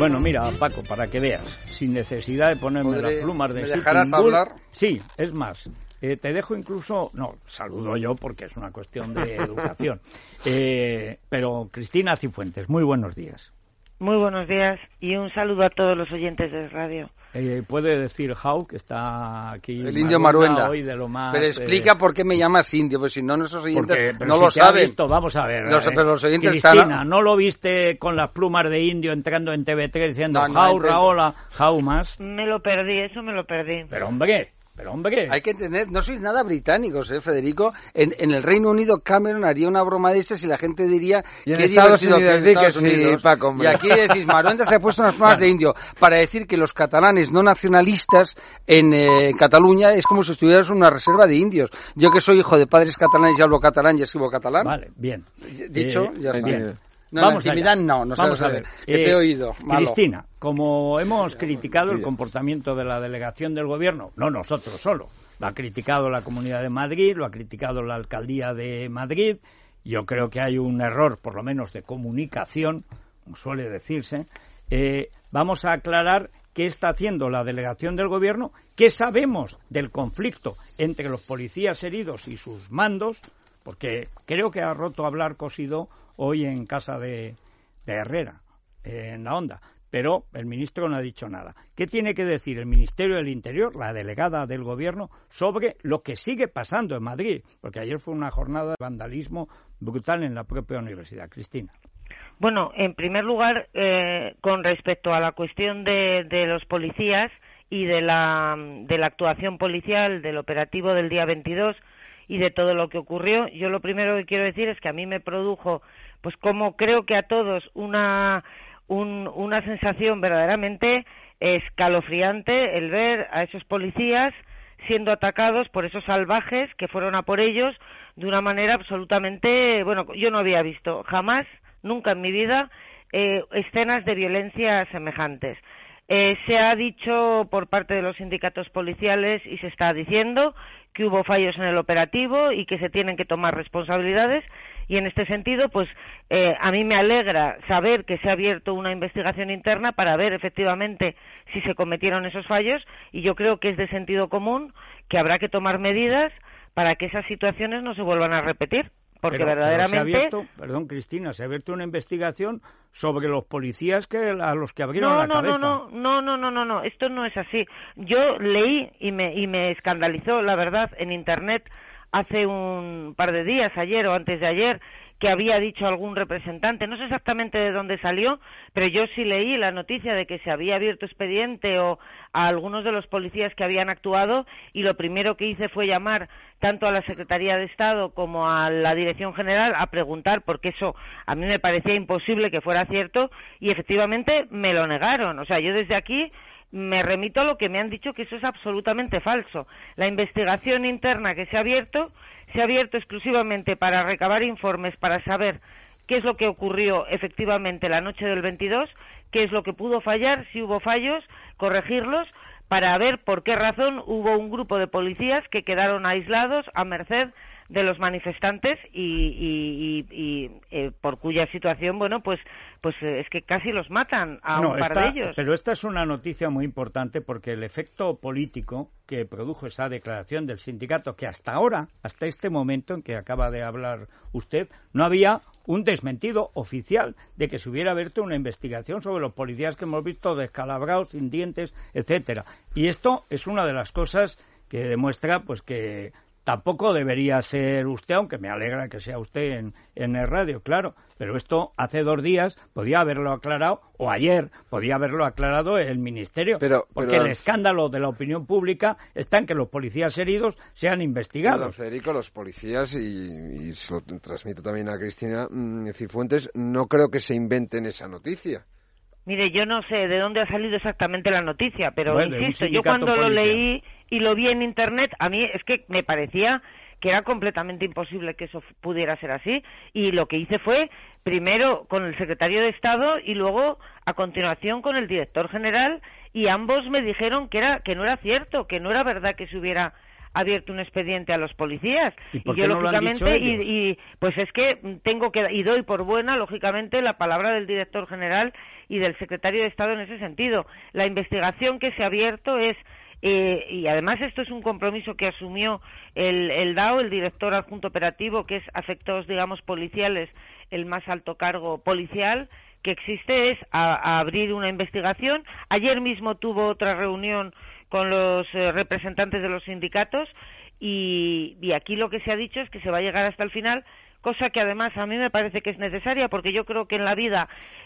Bueno, mira, Paco, para que veas, sin necesidad de ponerme las plumas de ¿Me dejarás Sitting Bull, hablar? Sí, es más, te dejo incluso... No, saludo yo porque es una cuestión de educación. Pero Cristina Cifuentes, muy buenos días. Muy buenos días y un saludo a todos los oyentes de radio. Puede decir Jau, que está aquí... El indio Maruenda. Hoy de lo más, pero explica por qué me llamas indio, pues si no nuestros oyentes no si lo saben. Visto, vamos a ver. Pero los oyentes Cristina, están... ¿no lo viste con las plumas de indio entrando en TV3 diciendo No, Jau, Raola, Jau más? Me lo perdí, eso me lo perdí. Pero hombre... Hay que entender, no sois nada británicos, Federico. En el Reino Unido Cameron haría una broma de estas y la gente diría y en que Estados Unidos, sí, Paco, y aquí decís, Maruenda se ha puesto unas plumas de indio para decir que los catalanes no nacionalistas en Cataluña es como si estuvieras en una reserva de indios. Yo que soy hijo de padres catalanes y hablo catalán y escribo catalán. Vale, bien. Dicho, ya está. Bien. No, vamos la intimidad no vamos a ver. Que te he oído. Malo. Cristina, como hemos criticado el comportamiento de la delegación del gobierno, no nosotros solo, lo ha criticado la Comunidad de Madrid, lo ha criticado la Alcaldía de Madrid, yo creo que hay un error, por lo menos de comunicación, como suele decirse, vamos a aclarar qué está haciendo la delegación del gobierno, qué sabemos del conflicto entre los policías heridos y sus mandos, porque creo que ha roto a hablar cosido hoy en casa de Herrera, en la Onda, pero el ministro no ha dicho nada. ¿Qué tiene que decir el Ministerio del Interior, la delegada del Gobierno, sobre lo que sigue pasando en Madrid? Porque ayer fue una jornada de vandalismo brutal en la propia universidad. Cristina. Bueno, en primer lugar, con respecto a la cuestión de los policías y de la actuación policial, del operativo del día 22 y de todo lo que ocurrió, yo lo primero que quiero decir es que a mí me produjo, pues como creo que a todos, una sensación verdaderamente escalofriante el ver a esos policías siendo atacados por esos salvajes que fueron a por ellos de una manera absolutamente, bueno, yo no había visto jamás, nunca en mi vida, escenas de violencia semejantes. Se ha dicho por parte de los sindicatos policiales y se está diciendo que hubo fallos en el operativo y que se tienen que tomar responsabilidades y en este sentido pues a mí me alegra saber que se ha abierto una investigación interna para ver efectivamente si se cometieron esos fallos y yo creo que es de sentido común que habrá que tomar medidas para que esas situaciones no se vuelvan a repetir. Porque verdaderamente... Perdón, Cristina, se ha abierto una investigación sobre los policías a los que abrieron la cabeza. No, esto no es así. Yo leí y me escandalizó, la verdad, en Internet hace un par de días, ayer o antes de ayer, que había dicho algún representante, no sé exactamente de dónde salió, pero yo sí leí la noticia de que se había abierto expediente o a algunos de los policías que habían actuado y lo primero que hice fue llamar tanto a la Secretaría de Estado como a la Dirección General a preguntar porque eso a mí me parecía imposible que fuera cierto y efectivamente me lo negaron. O sea, yo desde aquí me remito a lo que me han dicho que eso es absolutamente falso. La investigación interna que se ha abierto exclusivamente para recabar informes, para saber qué es lo que ocurrió efectivamente la noche del 22, qué es lo que pudo fallar, si hubo fallos, corregirlos, para ver por qué razón hubo un grupo de policías que quedaron aislados a merced de los manifestantes y por cuya situación, bueno, pues es que casi los matan a un par de ellos. Pero esta es una noticia muy importante porque el efecto político que produjo esa declaración del sindicato, que hasta ahora, hasta este momento en que acaba de hablar usted, no había un desmentido oficial de que se hubiera abierto una investigación sobre los policías que hemos visto descalabrados, sin dientes, etcétera. Y esto es una de las cosas que demuestra pues que tampoco debería ser usted, aunque me alegra que sea usted en el radio, claro, pero esto hace 2 días podía haberlo aclarado, o ayer podía haberlo aclarado el Ministerio, porque el escándalo de la opinión pública está en que los policías heridos sean investigados. Federico, los policías, y se lo transmito también a Cristina Cifuentes, no creo que se inventen esa noticia. Mire, yo no sé de dónde ha salido exactamente la noticia, pero bueno, insisto, yo cuando lo leí y lo vi en Internet, a mí es que me parecía que era completamente imposible que eso pudiera ser así, y lo que hice fue primero con el secretario de Estado y luego a continuación con el director general, y ambos me dijeron que no era cierto, que no era verdad que se hubiera abierto un expediente a los policías. ¿Y por qué no lógicamente, lo han dicho ellos? Pues es que doy por buena, lógicamente, la palabra del director general y del secretario de Estado en ese sentido. La investigación que se ha abierto es y además esto es un compromiso que asumió el DAO, el director adjunto operativo, que es a efectos, digamos, policiales, el más alto cargo policial que existe, es a abrir una investigación. Ayer mismo tuvo otra reunión con los representantes de los sindicatos y aquí lo que se ha dicho es que se va a llegar hasta el final, cosa que además a mí me parece que es necesaria, porque yo creo que en la vida,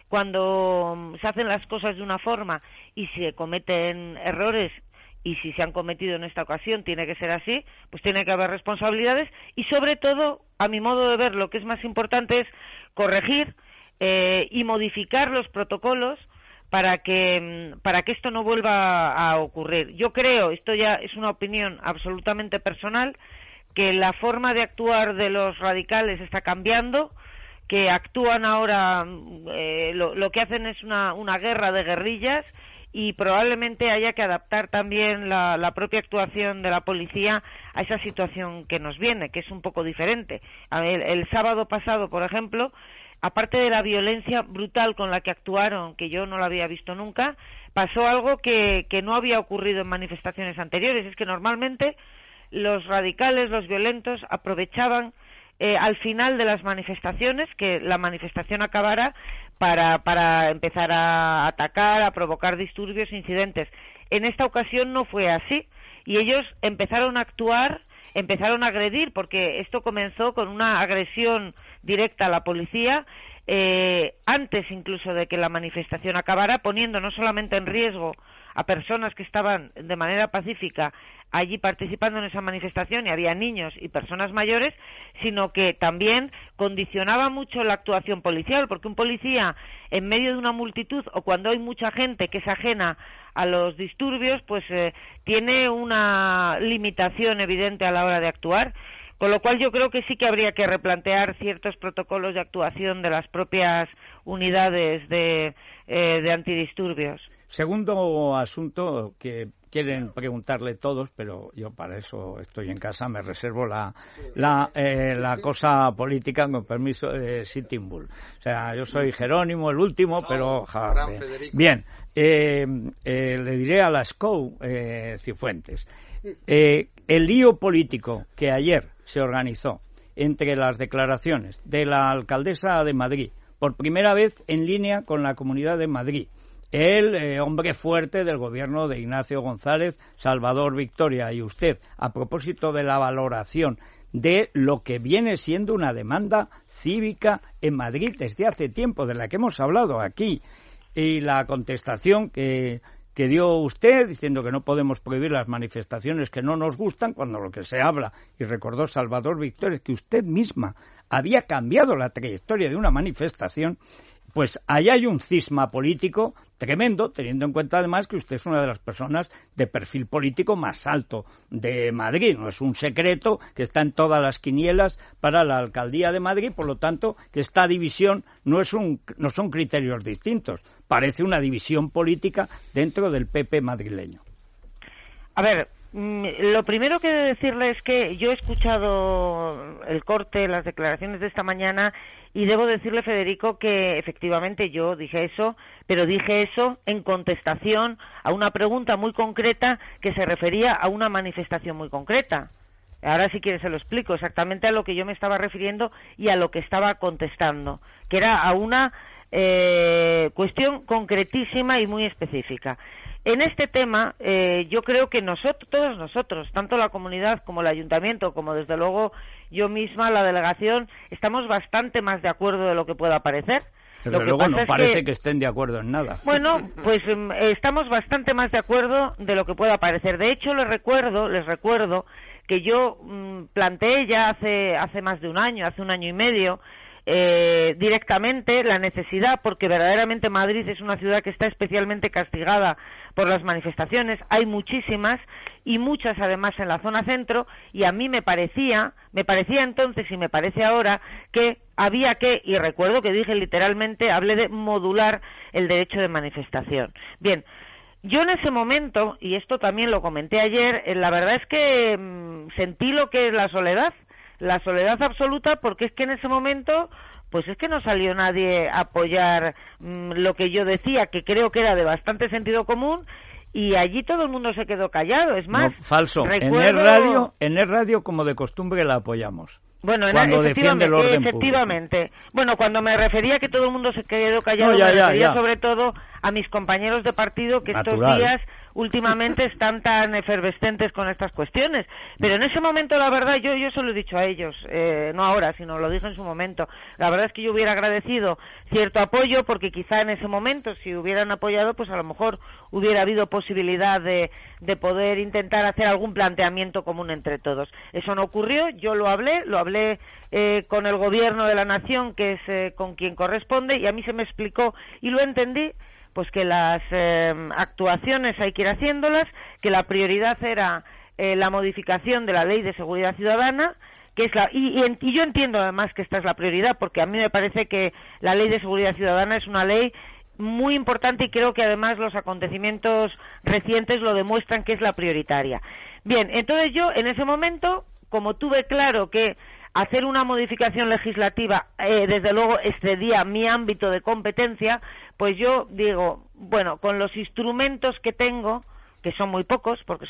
cuando se hacen las cosas de una forma y se cometen errores, y si se han cometido en esta ocasión tiene que ser así, pues tiene que haber responsabilidades y sobre todo, a mi modo de ver, lo que es más importante es corregir y modificar los protocolos para que esto no vuelva a ocurrir. Yo creo, esto ya es una opinión absolutamente personal, que la forma de actuar de los radicales está cambiando, que actúan ahora, lo que hacen es una guerra de guerrillas, y probablemente haya que adaptar también la propia actuación de la policía a esa situación que nos viene, que es un poco diferente. El sábado pasado, por ejemplo, aparte de la violencia brutal con la que actuaron, que yo no la había visto nunca, pasó algo que no había ocurrido en manifestaciones anteriores. Es que normalmente los radicales, los violentos, aprovechaban al final de las manifestaciones, que la manifestación acabara, para empezar a atacar, a provocar disturbios, incidentes. En esta ocasión no fue así, y ellos empezaron a actuar, empezaron a agredir, porque esto comenzó con una agresión directa a la policía, antes incluso de que la manifestación acabara, poniendo no solamente en riesgo a personas que estaban de manera pacífica allí participando en esa manifestación, y había niños y personas mayores, sino que también condicionaba mucho la actuación policial, porque un policía en medio de una multitud o cuando hay mucha gente que es ajena a los disturbios, pues tiene una limitación evidente a la hora de actuar. Con lo cual yo creo que sí que habría que replantear ciertos protocolos de actuación de las propias unidades de antidisturbios. Segundo asunto que quieren preguntarle todos, pero yo para eso estoy en casa, me reservo la cosa política, con permiso de Sitting Bull. O sea, yo soy Jerónimo, el último, pero... Bien, le diré a la SCOU, Cifuentes, el lío político que ayer se organizó entre las declaraciones de la alcaldesa de Madrid, por primera vez en línea con la Comunidad de Madrid, el hombre fuerte del gobierno de Ignacio González, Salvador Victoria, y usted, a propósito de la valoración de lo que viene siendo una demanda cívica en Madrid desde hace tiempo, de la que hemos hablado aquí, y la contestación que dio usted, diciendo que no podemos prohibir las manifestaciones que no nos gustan, cuando lo que se habla, y recordó Salvador Victoria, que usted misma había cambiado la trayectoria de una manifestación. Pues ahí hay un cisma político tremendo, teniendo en cuenta además que usted es una de las personas de perfil político más alto de Madrid. No es un secreto que está en todas las quinielas para la alcaldía de Madrid, por lo tanto, que esta división no son criterios distintos. Parece una división política dentro del PP madrileño. A ver, lo primero que he de decirle es que yo he escuchado el corte, las declaraciones de esta mañana, y debo decirle, Federico, que efectivamente yo dije eso, pero dije eso en contestación a una pregunta muy concreta que se refería a una manifestación muy concreta. Ahora, si quiere, se lo explico exactamente a lo que yo me estaba refiriendo y a lo que estaba contestando, que era a una cuestión concretísima y muy específica. En este tema, yo creo que todos nosotros, tanto la comunidad como el ayuntamiento, como desde luego yo misma, la delegación, estamos bastante más de acuerdo de lo que pueda parecer. Desde luego no parece que estén de acuerdo en nada. Bueno, pues estamos bastante más de acuerdo de lo que pueda parecer. De hecho, les recuerdo que yo planteé ya hace más de un año, hace un año y medio, directamente la necesidad, porque verdaderamente Madrid es una ciudad que está especialmente castigada por las manifestaciones, hay muchísimas y muchas además en la zona centro, y a mí me parecía entonces y me parece ahora que había que, y recuerdo que dije literalmente, hablé de modular el derecho de manifestación. Bien, Yo en ese momento, y esto también lo comenté ayer, la verdad es que sentí lo que es la soledad absoluta, porque es que en ese momento pues es que no salió nadie a apoyar lo que yo decía, que creo que era de bastante sentido común, y allí todo el mundo se quedó callado. Es más, no, falso. Recuerdo... En el radio, como de costumbre, la apoyamos. Bueno, cuando defiende el orden efectivamente. público. Bueno, cuando me refería a que todo el mundo se quedó callado, me refería sobre todo a mis compañeros de partido que Natural. estos días últimamente están tan efervescentes con estas cuestiones. Pero en ese momento, la verdad, yo se lo he dicho a ellos, no ahora, sino lo dije en su momento. La verdad es que yo hubiera agradecido cierto apoyo, porque quizá en ese momento, si hubieran apoyado, pues a lo mejor hubiera habido posibilidad de poder intentar hacer algún planteamiento común entre todos. Eso no ocurrió, yo lo hablé con el gobierno de la nación, que es con quien corresponde, y a mí se me explicó y lo entendí, pues que las actuaciones hay que ir haciéndolas, que la prioridad era la modificación de la Ley de Seguridad Ciudadana, que es y yo entiendo además que esta es la prioridad, porque a mí me parece que la Ley de Seguridad Ciudadana es una ley muy importante, y creo que además los acontecimientos recientes lo demuestran que es la prioritaria. Bien, entonces yo en ese momento, como tuve claro que hacer una modificación legislativa desde luego excedía mi ámbito de competencia, pues yo digo, bueno, con los instrumentos que tengo, que son muy pocos, porque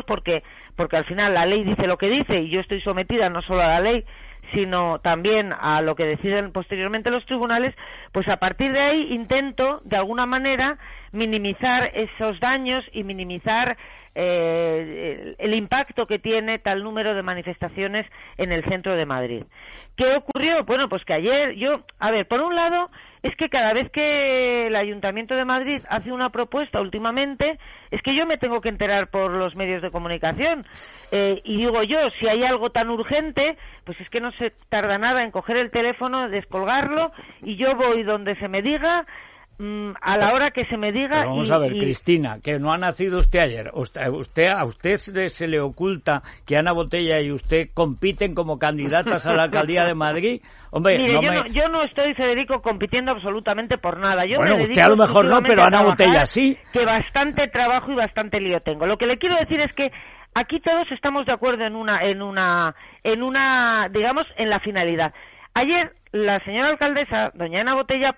al final la ley dice lo que dice, y yo estoy sometida no solo a la ley, sino también a lo que deciden posteriormente los tribunales, pues a partir de ahí intento, de alguna manera, minimizar esos daños y minimizar el impacto que tiene tal número de manifestaciones en el centro de Madrid. ¿Qué ocurrió? Bueno, pues que ayer por un lado, es que cada vez que el Ayuntamiento de Madrid hace una propuesta últimamente, es que yo me tengo que enterar por los medios de comunicación, y digo yo, si hay algo tan urgente, pues es que no se tarda nada en coger el teléfono, descolgarlo, y yo voy donde se me diga, a la hora que se me diga. Pero vamos a ver, Cristina, que no ha nacido usted ayer. A usted se le oculta que Ana Botella y usted compiten como candidatas a la alcaldía de Madrid. Hombre, mire, yo no estoy, Federico, compitiendo absolutamente por nada. Bueno, usted a lo mejor no, pero Ana Botella sí. Que bastante trabajo y bastante lío tengo. Lo que le quiero decir es que aquí todos estamos de acuerdo en una, digamos, en la finalidad. Ayer la señora alcaldesa, doña Ana Botella,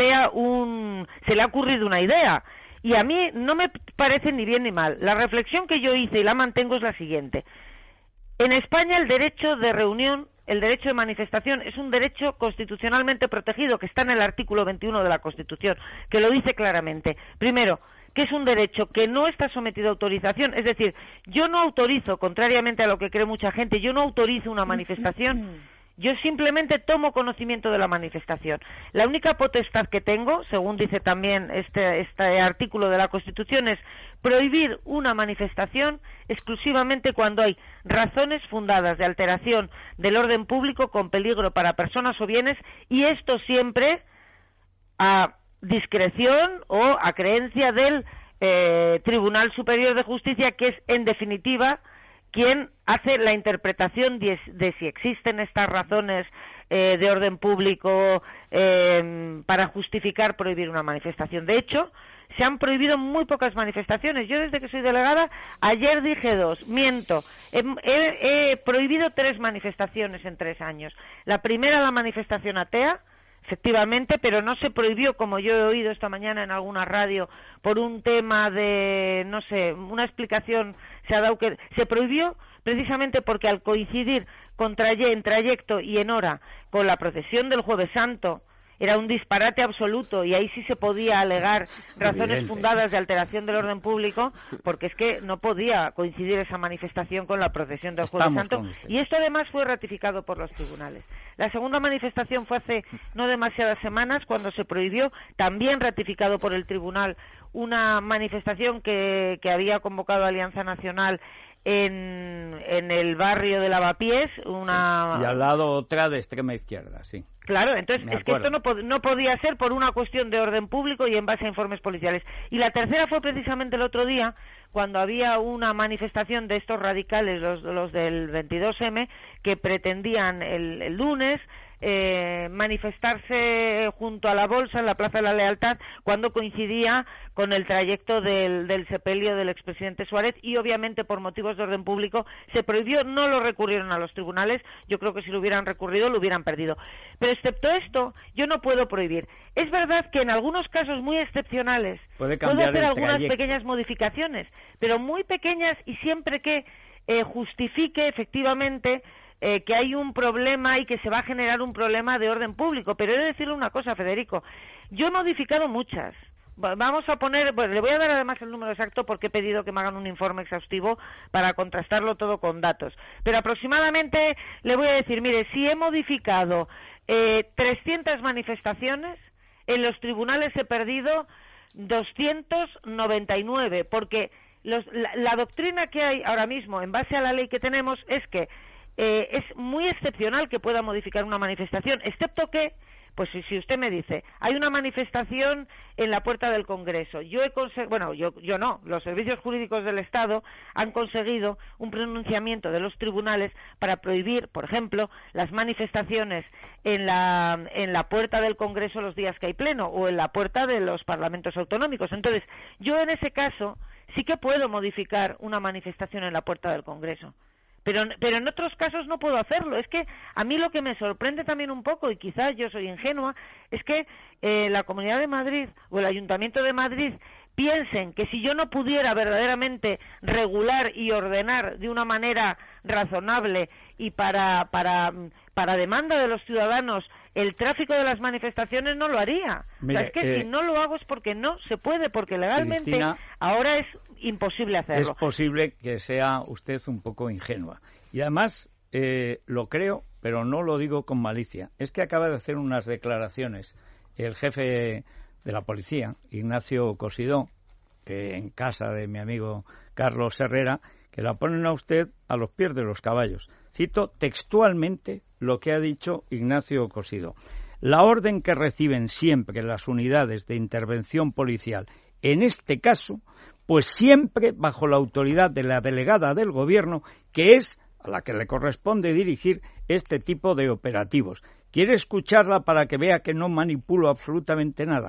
se le ha ocurrido una idea, y a mí no me parece ni bien ni mal. La reflexión que yo hice y la mantengo es la siguiente. En España el derecho de reunión, el derecho de manifestación, es un derecho constitucionalmente protegido, que está en el artículo 21 de la Constitución, que lo dice claramente. Primero, que es un derecho que no está sometido a autorización, es decir, yo no autorizo, contrariamente a lo que cree mucha gente, yo no autorizo una manifestación. Yo simplemente tomo conocimiento de la manifestación. La única potestad que tengo, según dice también este artículo de la Constitución, es prohibir una manifestación exclusivamente cuando hay razones fundadas de alteración del orden público con peligro para personas o bienes, y esto siempre a discreción o a creencia del Tribunal Superior de Justicia, que es, en definitiva, quien hace la interpretación de si existen estas razones de orden público para justificar prohibir una manifestación. De hecho, se han prohibido muy pocas manifestaciones. Yo, desde que soy delegada, ayer dije 2, miento. He prohibido 3 manifestaciones en 3 años. La primera, la manifestación atea, efectivamente, pero no se prohibió, como yo he oído esta mañana en alguna radio, por un tema de, no sé, una explicación se ha dado que se prohibió precisamente porque al coincidir en trayecto y en hora con la procesión del Jueves Santo, era un disparate absoluto, y ahí sí se podía alegar razones fundadas de alteración del orden público, porque es que no podía coincidir esa manifestación con la procesión del Jueves Santo, y esto además fue ratificado por los tribunales. La segunda manifestación fue hace no demasiadas semanas, cuando se prohibió, también ratificado por el tribunal, una manifestación que había convocado Alianza Nacional en el barrio de Lavapiés, y al lado otra de extrema izquierda, sí. Claro, entonces es que esto no podía ser por una cuestión de orden público y en base a informes policiales. Y la tercera fue precisamente el otro día, cuando había una manifestación de estos radicales, los del 22M, que pretendían el lunes manifestarse junto a la Bolsa en la Plaza de la Lealtad cuando coincidía con el trayecto del sepelio del expresidente Suárez, y obviamente por motivos de orden público se prohibió, no lo recurrieron a los tribunales. Yo creo que si lo hubieran recurrido lo hubieran perdido, pero excepto esto yo no puedo prohibir. Es verdad que en algunos casos muy excepcionales puedo hacer algunas pequeñas modificaciones, pero muy pequeñas, y siempre que justifique efectivamente que hay un problema y que se va a generar un problema de orden público. Pero he de decirle una cosa, Federico, yo he modificado muchas. Vamos a poner, bueno, le voy a dar además el número exacto porque he pedido que me hagan un informe exhaustivo para contrastarlo todo con datos. Pero aproximadamente le voy a decir, mire, si he modificado 300 manifestaciones, en los tribunales he perdido 299, porque la doctrina que hay ahora mismo en base a la ley que tenemos es que es muy excepcional que pueda modificar una manifestación, excepto que, pues si usted me dice, hay una manifestación en la puerta del Congreso, yo no, los servicios jurídicos del Estado han conseguido un pronunciamiento de los tribunales para prohibir, por ejemplo, las manifestaciones en la puerta del Congreso los días que hay pleno, o en la puerta de los parlamentos autonómicos. Entonces, yo en ese caso sí que puedo modificar una manifestación en la puerta del Congreso. Pero en otros casos no puedo hacerlo. Es que a mí lo que me sorprende también un poco, y quizás yo soy ingenua, es que la Comunidad de Madrid o el Ayuntamiento de Madrid piensen que si yo no pudiera verdaderamente regular y ordenar de una manera razonable y para demanda de los ciudadanos el tráfico de las manifestaciones, no lo haría. Mire, o sea, es que si no lo hago es porque no se puede, porque legalmente, Cristina, ahora es imposible hacerlo. Es posible que sea usted un poco ingenua. Y además, lo creo, pero no lo digo con malicia. Es que acaba de hacer unas declaraciones el jefe de la policía, Ignacio Cosidó, en casa de mi amigo Carlos Herrera, que la ponen a usted a los pies de los caballos. Cito textualmente lo que ha dicho Ignacio Cosidó. La orden que reciben siempre las unidades de intervención policial, en este caso, pues siempre bajo la autoridad de la delegada del Gobierno, que es a la que le corresponde dirigir este tipo de operativos. ¿Quiere escucharla para que vea que no manipulo absolutamente nada?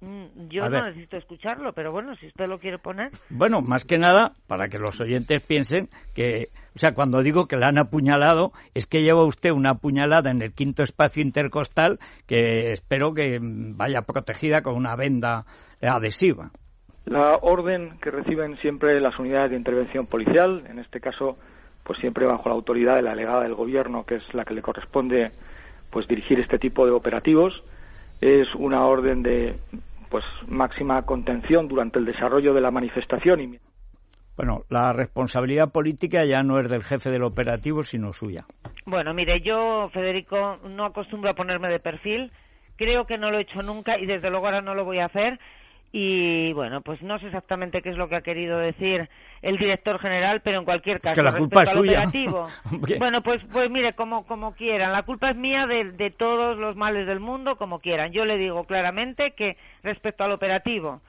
Yo no necesito escucharlo, pero bueno, si usted lo quiere poner. Bueno, más que nada, para que los oyentes piensen que, o sea, cuando digo que la han apuñalado, es que lleva usted una puñalada en el quinto espacio intercostal que espero que vaya protegida con una venda adhesiva. La orden que reciben siempre las unidades de intervención policial, en este caso, pues siempre bajo la autoridad de la delegada del Gobierno, que es la que le corresponde pues dirigir este tipo de operativos, es una orden de pues máxima contención durante el desarrollo de la manifestación. Bueno, la responsabilidad política ya no es del jefe del operativo, sino suya. Bueno, mire, yo, Federico, no acostumbro a ponerme de perfil, creo que no lo he hecho nunca y desde luego ahora no lo voy a hacer. Y bueno, pues no sé exactamente qué es lo que ha querido decir el director general, pero en cualquier caso, que la culpa es suya. Bueno, pues mire, como quieran, la culpa es mía de todos los males del mundo, como quieran. Yo le digo claramente que respecto al operativo,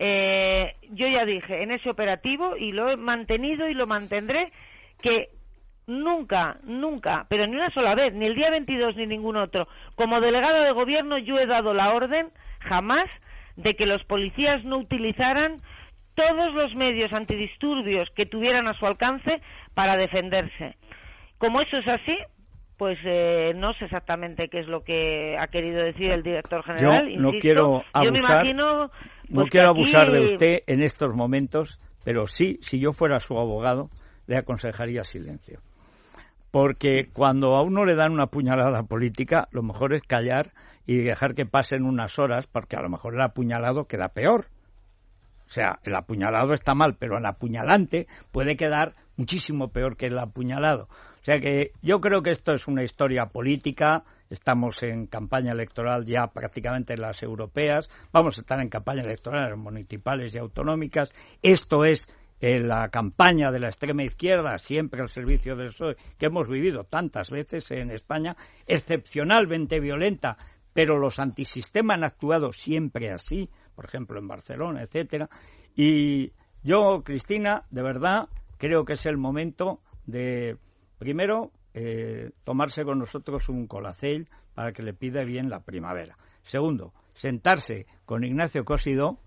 yo ya dije en ese operativo, y lo he mantenido y lo mantendré, que nunca, pero ni una sola vez, ni el día 22 ni ningún otro, como delegado de gobierno yo he dado la orden, jamás, de que los policías no utilizaran todos los medios antidisturbios que tuvieran a su alcance para defenderse. Como eso es así, pues no sé exactamente qué es lo que ha querido decir el director general. Yo no quiero abusar, yo me imagino, pues no quiero abusar de usted en estos momentos, pero sí, si yo fuera su abogado, le aconsejaría silencio. Porque cuando a uno le dan una puñalada política, lo mejor es callar y dejar que pasen unas horas, porque a lo mejor el apuñalado queda peor. O sea, el apuñalado está mal, pero el apuñalante puede quedar muchísimo peor que el apuñalado. O sea que yo creo que esto es una historia política, estamos en campaña electoral ya prácticamente en las europeas, vamos a estar en campaña electoral en las municipales y autonómicas, esto es la campaña de la extrema izquierda, siempre al servicio del PSOE, que hemos vivido tantas veces en España, excepcionalmente violenta, pero los antisistema han actuado siempre así, por ejemplo en Barcelona, etcétera. Y yo, Cristina, de verdad creo que es el momento de, primero, tomarse con nosotros un colacel para que le pida bien la primavera. Segundo, sentarse con Ignacio Cosidó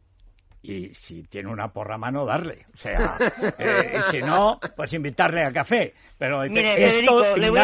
y si tiene una porra a mano, darle. O sea, y si no, pues invitarle a café. Pero mire, esto, Federico, Ignacio... le voy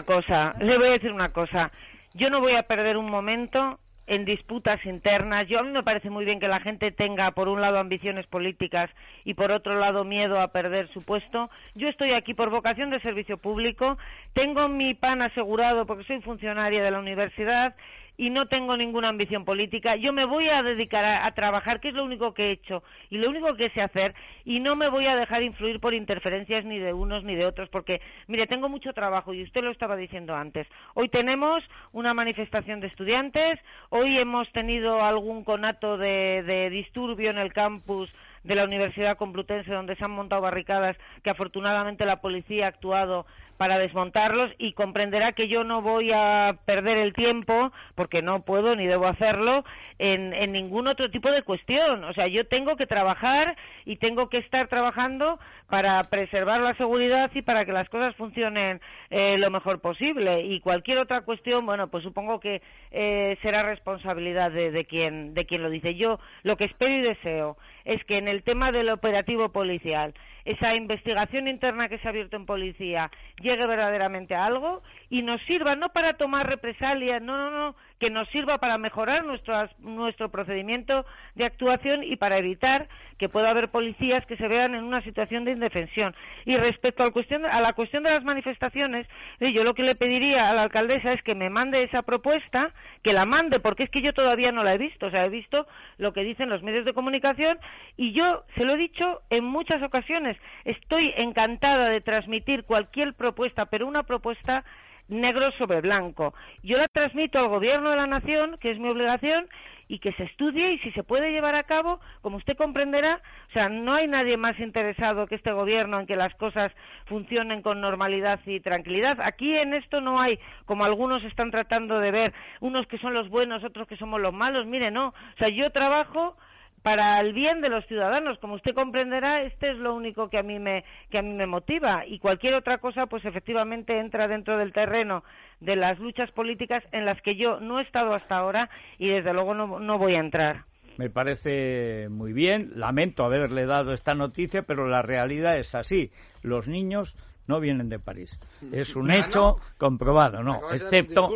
a decir una cosa. Yo no voy a perder un momento en disputas internas. A mí me parece muy bien que la gente tenga, por un lado, ambiciones políticas y, por otro lado, miedo a perder su puesto. Yo estoy aquí por vocación de servicio público, tengo mi pan asegurado porque soy funcionaria de la universidad y no tengo ninguna ambición política. Yo me voy a dedicar a trabajar, que es lo único que he hecho y lo único que sé hacer, y no me voy a dejar influir por interferencias ni de unos ni de otros, porque, mire, tengo mucho trabajo y usted lo estaba diciendo antes. Hoy tenemos una manifestación de estudiantes, hoy hemos tenido algún conato de disturbio en el campus de la Universidad Complutense, donde se han montado barricadas que afortunadamente la policía ha actuado para desmontarlos, y comprenderá que yo no voy a perder el tiempo, porque no puedo ni debo hacerlo, en ningún otro tipo de cuestión. O sea, yo tengo que trabajar y tengo que estar trabajando para preservar la seguridad y para que las cosas funcionen lo mejor posible. Y cualquier otra cuestión, bueno, pues supongo que será responsabilidad de quien lo dice. Yo lo que espero y deseo es que en el tema del operativo policial, esa investigación interna que se ha abierto en policía llegue verdaderamente a algo y nos sirva no para tomar represalias, no, que nos sirva para mejorar nuestro procedimiento de actuación y para evitar que pueda haber policías que se vean en una situación de indefensión. Y respecto a la cuestión de las manifestaciones, yo lo que le pediría a la alcaldesa es que me mande esa propuesta, que la mande, porque es que yo todavía no la he visto. O sea, he visto lo que dicen los medios de comunicación y yo se lo he dicho en muchas ocasiones. Estoy encantada de transmitir cualquier propuesta, pero una propuesta negro sobre blanco. Yo la transmito al Gobierno de la Nación, que es mi obligación, y que se estudie, y si se puede llevar a cabo, como usted comprenderá, o sea, no hay nadie más interesado que este Gobierno en que las cosas funcionen con normalidad y tranquilidad. Aquí en esto no hay, como algunos están tratando de ver, unos que son los buenos, otros que somos los malos. Mire, no, o sea, yo trabajo para el bien de los ciudadanos. Como usted comprenderá, este es lo único que a mí me motiva, y cualquier otra cosa pues efectivamente entra dentro del terreno de las luchas políticas en las que yo no he estado hasta ahora y desde luego no voy a entrar. Me parece muy bien, lamento haberle dado esta noticia, pero la realidad es así. Los niños no vienen de París. Es un hecho comprobado, no, excepto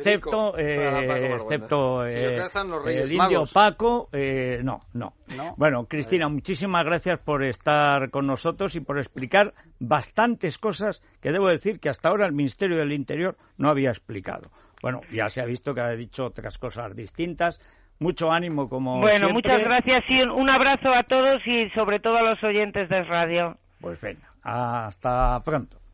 el indio Paco, no. Bueno, Cristina, muchísimas gracias por estar con nosotros y por explicar bastantes cosas que debo decir que hasta ahora el Ministerio del Interior no había explicado. Bueno, ya se ha visto que ha dicho otras cosas distintas. Mucho ánimo, como siempre. Muchas gracias y un abrazo a todos y sobre todo a los oyentes de radio. Pues venga, hasta pronto.